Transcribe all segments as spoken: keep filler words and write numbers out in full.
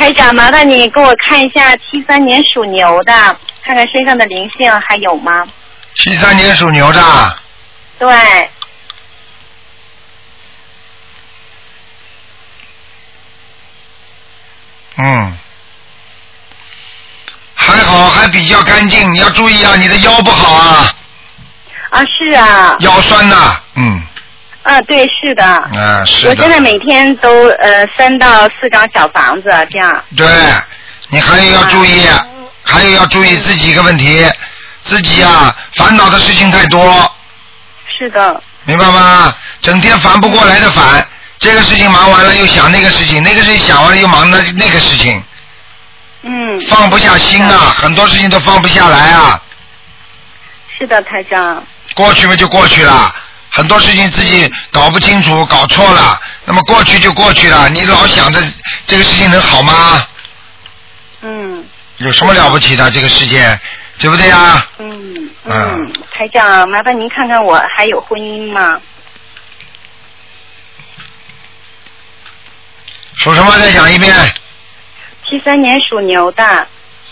台长，麻烦你给我看一下七三年属牛的，看看身上的灵性还有吗？ 七三年属牛的。 对。 嗯，还好，还比较干净。你要注意啊，你的腰不好啊。 啊，是啊。 腰酸呐，嗯。 啊，对，是的。 啊，是的。 我现在每天都呃三到四张小房子这样。 对，你还有要注意，啊、还有要注意自己一个问题，自己啊烦恼的事情太多。 是的。 明白吗？整天烦不过来的烦。这个事情忙完了又想那个事情，那个事情想完了又忙那那个事情。 嗯。 放不下心啊，很多事情都放不下来啊。 是的，台长。 过去嘛就过去了，很多事情自己搞不清楚，搞错了，那么过去就过去了。你老想着这个事情能好吗？ 嗯。 有什么了不起的这个世界，对不对呀？ 嗯嗯。嗯，台长，麻烦您看看我还有婚姻吗？ 属什么？再讲一遍。 七三年属牛的。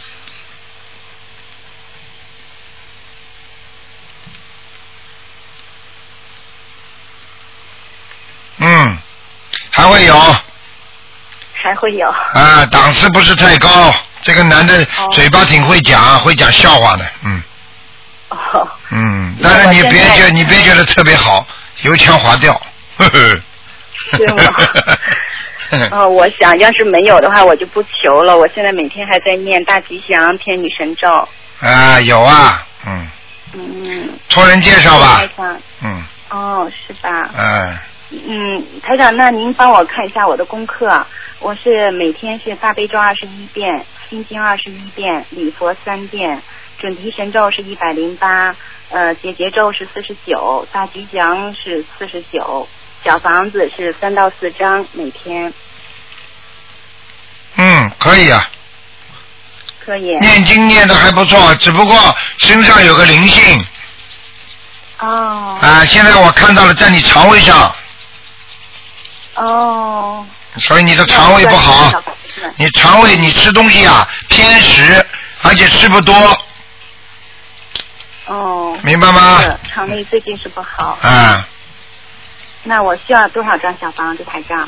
嗯，还会有。 还会有。 啊，档次不是太高。这个男的嘴巴挺会讲，哦、会讲笑话的，嗯。 哦。 嗯，但是你别觉你别觉得特别好，油腔滑调。呵呵。 是吗？哦，我想要是没有的话，我就不求了。我现在每天还在念大吉祥天女神咒。 啊，有啊，嗯。 嗯。 托人介绍吧。 台长。 嗯。 哦，是吧？ 嗯。 嗯，台长，那您帮我看一下我的功课。我是每天是大悲咒二十一遍，心经二十一遍，礼佛三遍，准提神咒是一百零八，呃，解结咒是四十九，大吉祥是四十九。小房子是三到四张每天。 嗯，可以啊。 可以。 念经念的还不错，只不过身上有个灵性。 哦。 啊，现在我看到了在你肠胃上。 哦。 所以你的肠胃不好，你肠胃你吃东西啊偏食，而且吃不多。 哦。 明白吗？ 是，肠胃最近是不好。 啊。 那我需要多少张小房子，台长？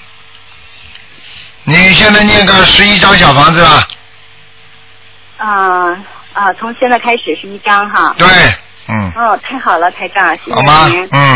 你现在念个十一张小房子吧。 啊啊！从现在开始是一张哈。 对，嗯。 哦，太好了，台长，谢谢您。 好吗？嗯。